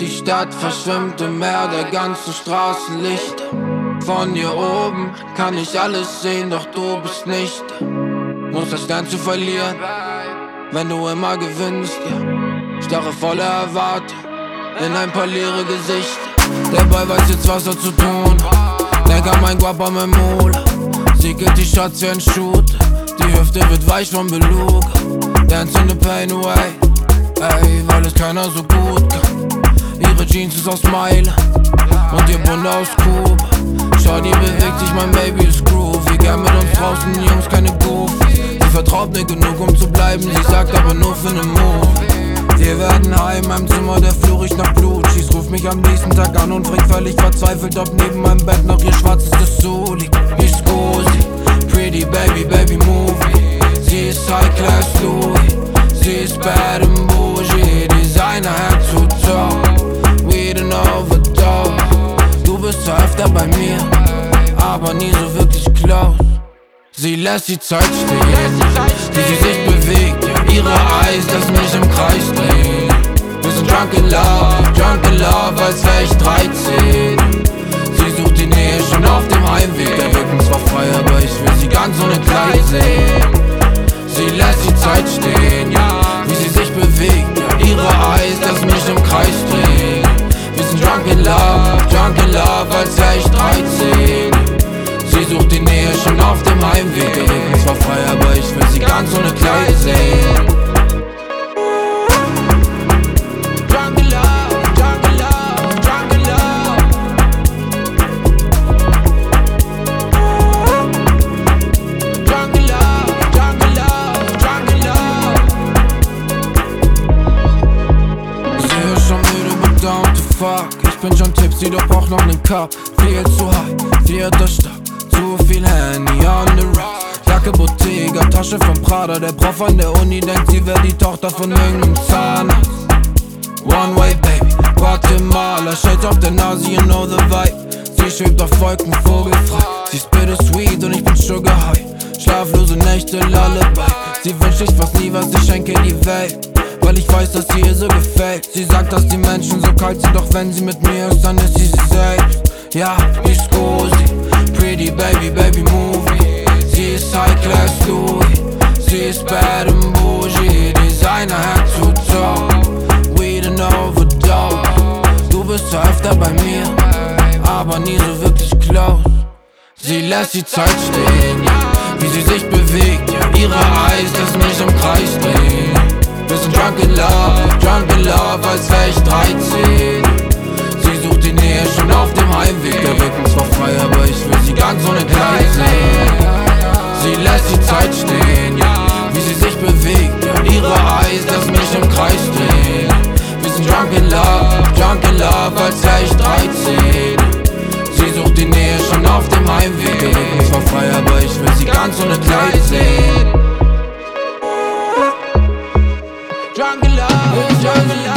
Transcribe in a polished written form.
Die Stadt verschwimmt im Meer der ganzen Straßenlichter. Von hier oben kann ich alles sehen, doch du bist nicht da. Muss das Lernen zu verlieren, wenn du immer gewinnst, ja. Starre voller Erwartung in ein paar leere Gesichter. Der Boy weiß jetzt, was er zu tun hat. Denk an mein Guapa mit Mula. Sie geht die Shots wie ein Shooter. Die Hüfte wird weich vom Belug. Dancing the pain away, ey, weil es keiner so gut kann. Ihre Jeans ist aus Mailand und ihr Bund aus Kuba. Schau, die bewegt sich, mein Baby ist groovy. Gern mit uns draußen, Jungs, keine Goofies. Sie vertraut mir genug, um zu bleiben. Sie sagt aber nur für ne Movie. Wir werden heim, meinem Zimmer, der Flur riecht nach Blut. Schieß, ruft mich am nächsten Tag an und fragt völlig verzweifelt, ob neben meinem Bett noch ihr schwarzes Dessous liegt. Ich scusi, pretty baby, baby movie. Sie ist High Class Louis, sie ist bad and bougie. Designer Head to toe, weed and overdose. Du bist zwar öfter bei mir, aber nie so wirklich close. Sie lässt die Zeit stehen, wie sie sich bewegt, ja, ihre Eyes lassen mich im Kreis drehen. Wir sind drunk in love, als wär ich 13. Sie sucht die Nähe schon auf dem Heimweg. Der Rücken zwar frei, aber ich will sie ganz ohne Kleid sehen. Sie lässt die Zeit stehen, ja, wie sie sich bewegt, ja, ihre Eyes lassen mich im Kreis drehen. Wir sind drunk in love, als wär ich 13. Sie sucht die Nähe schon auf dem Heimweg. Der Rücken zwar frei, aber ich will sie ganz ohne Kleid sehen. Drunk in love, drunk in love, drunk in love. Drunk in love, drunk in love, drunk in love. Sie ist schon müde, but down to fuck. Ich bin schon tipsy, doch brauch noch nen Cup. Viel zu high, vierter Stock. Zu viel Handy on the rocks. Jacke Bottega, Tasche von Prada. Der Prof an der Uni denkt, sie wär die Tochter von irgendeinem Zahnarzt. One way baby, Guatemala. Shades auf der Nase, you know the vibe. Sie schwebt auf Wolken, vogelfrei. Sie ist bittersweet und ich bin sugar high. Schlaflose Nächte, Lullaby. Sie wünscht, ich weiß nie, was ich schenke die Welt, weil ich weiß, dass sie ihr so gefällt. Sie sagt, dass die Menschen so kalt sind, doch wenn sie mit mir ist, dann ist sie selbst. Ja, ich scusi, pretty baby, baby movie. Sie ist High Class Louis, sie ist bad and bougie. Designer Head to toe, weed and overdose. Du bist zwar öfter bei mir, aber nie so wirklich close. Sie lässt die Zeit stehen, wie sie sich bewegt, ja, ihre Eyes lassen mich im Kreis drehen. Wir sind drunk in love, als wär ich 13. Sie sucht die Nähe schon auf dem Heimweg. Der Rücken zwar frei, aber ich will sie ganz ohne Kleid sehen. Sie lässt die Zeit stehen, ja, wie sie sich bewegt, ja, ihre Eyes lassen mich im Kreis drehen. Wir sind drunk in love, als wär ich 13. Sie sucht die Nähe schon auf dem Heimweg. Der Rücken zwar frei, aber ich will sie ganz ohne Kleid sehen. Drunk in love.